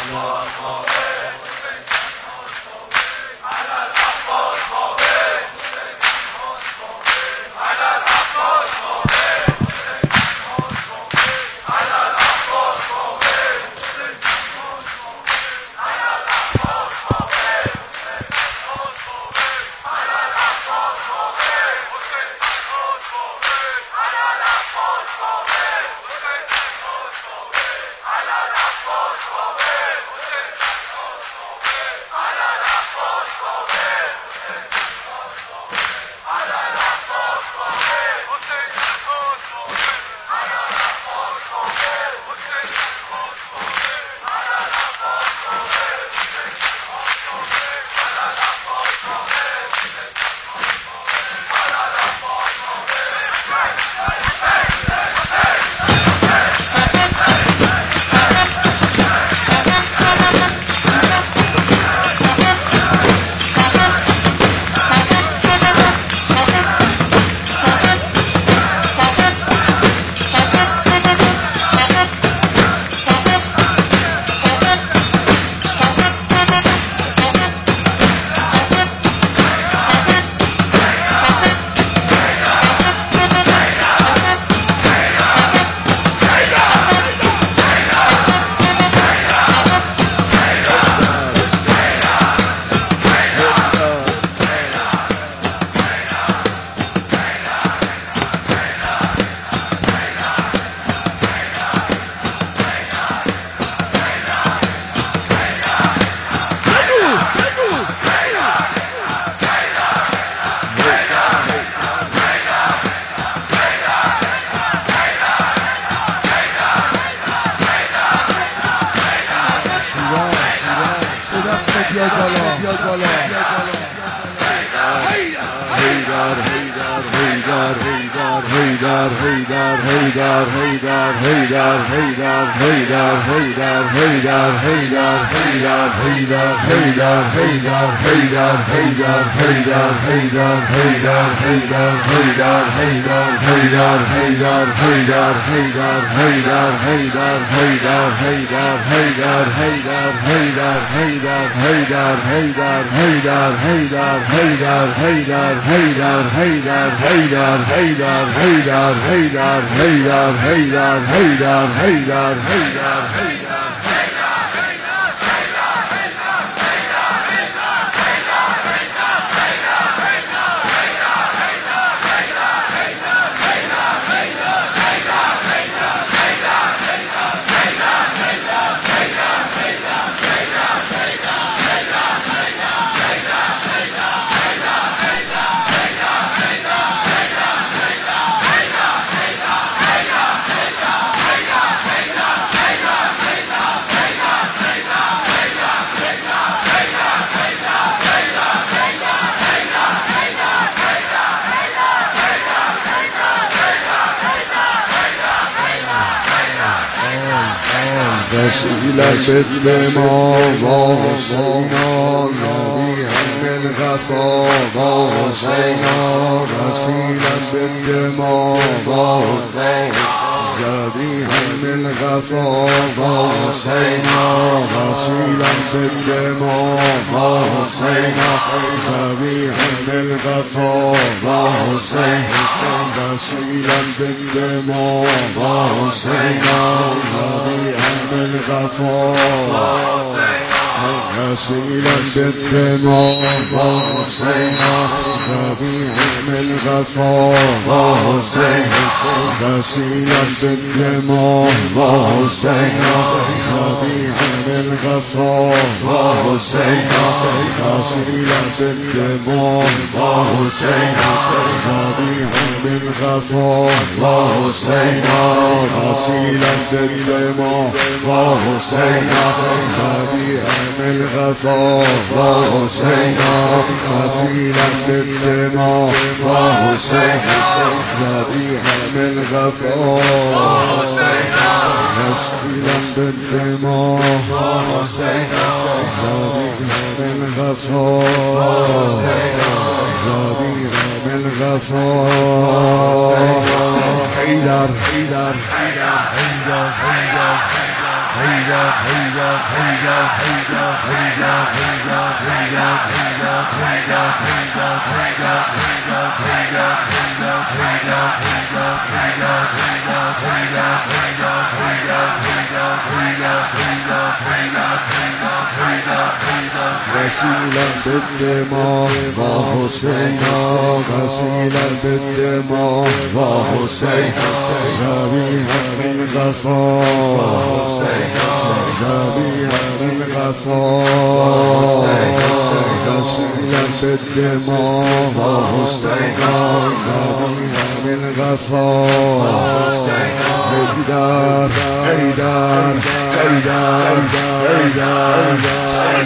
وسيلة بالدماء وحسينا ذبيح بالغفا وحسينا وسيلة بالدماء وحسينا ذبيح بالغفا وحسينا وسيلة بالدماء وحسينا ذبيح بالغفا وحسينا وسيلة بالدماء وحسينا ذبيح بالغفا وسيلة بالدماء وحسينا ذبيح بالغفا وحسينا وسيلة بالدماء وحسينا ذبيح بالغفا وحسينا وسيلة بالدماء وحسينا ذبيح بالغفا وحسينا وسيلة بالدماء وحسينا ذبيح بالغفا وحسينا وسيلة بالدماء وحسينا ذبيح بالغفا وحسينا وسيلة بالدماء وحسينا ذبيح بالغفا وحسينا ذبيح بالغفا حيدر حيدر حيدر حيدر غسيلا بالدماء وحسينا غسيلا بالدماء وحسينا ذبيحا للغفار ذبيحا للغفار غسيلا بالدماء وحسينا ذبيحا للغفار حيدر حيدر حيدر حيدر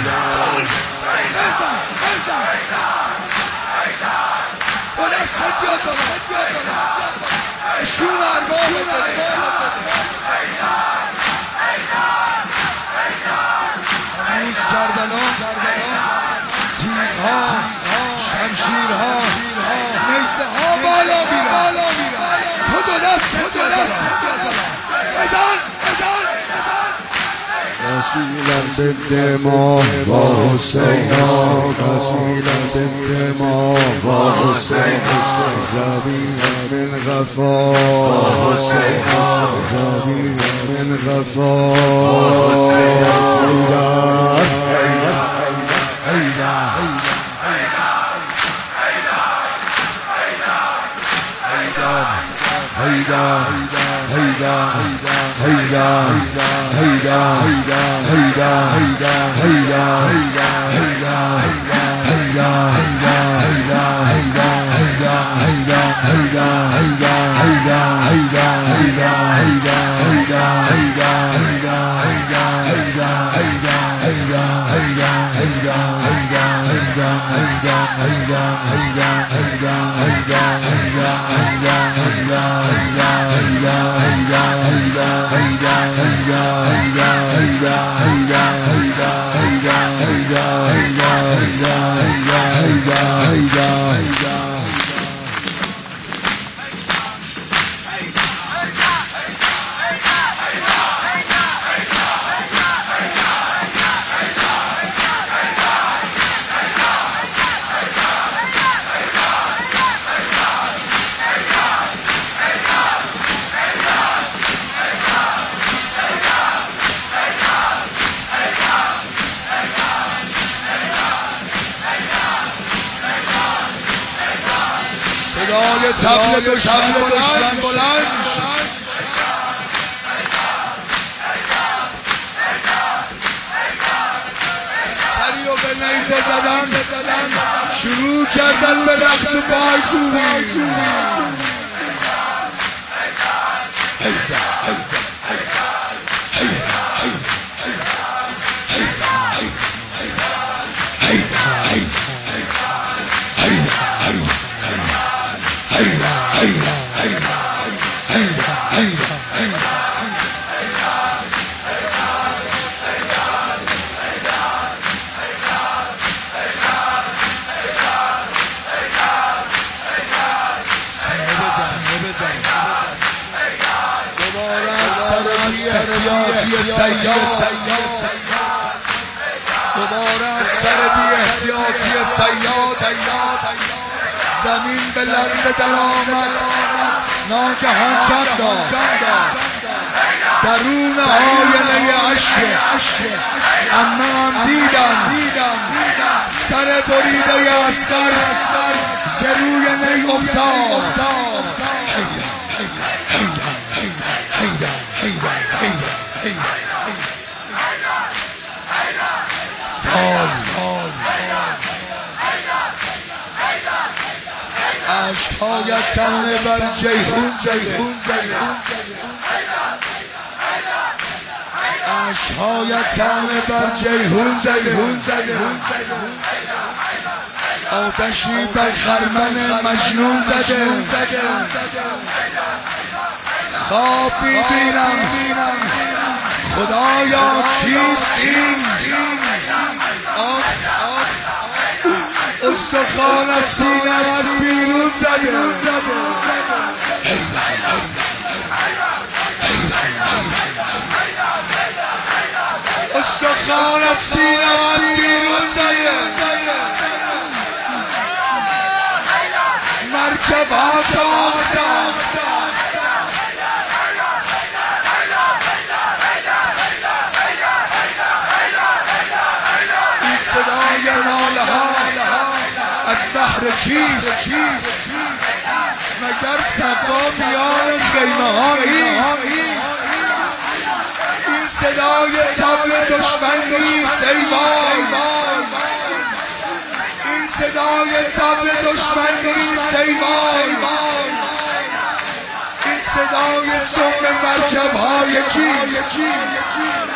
تیغ‌ها شمشیرها نیزه ها بالا میرن تو دو دست بزن غسيلا بالدماء وحسينا غسيلا بالدماء وحسينا ذبيحا للغفار ذبيحا للغفار صدای طبل دشمن بلند سری و به نیزه زدن شروع کردن به رقص و پایکوبی دوباره از سر بی احتیاطی صیاد زمین به لرزه در آمد ناگهان جان داد درون آینه اشک اما دیدم سر بریده اسکر ز روی نی افتاد عشقهایت تنه بر جیهون عشقهایت تنه بر جیهون آتشی بر خرمن مجنون زده خواب میبینم خدایا چیست این استخوان از سینه‌ات بیرون زده استخوان از سینه من بیرون زده مرکبات آمدن این صدای ناله ها از بحر چیست مگر صفا میان خیمه ها نیست این صدای طبل دشمن نیست ای وای این صدای طبل دشمن نیست ای وای این صدای سم مرکب های چیست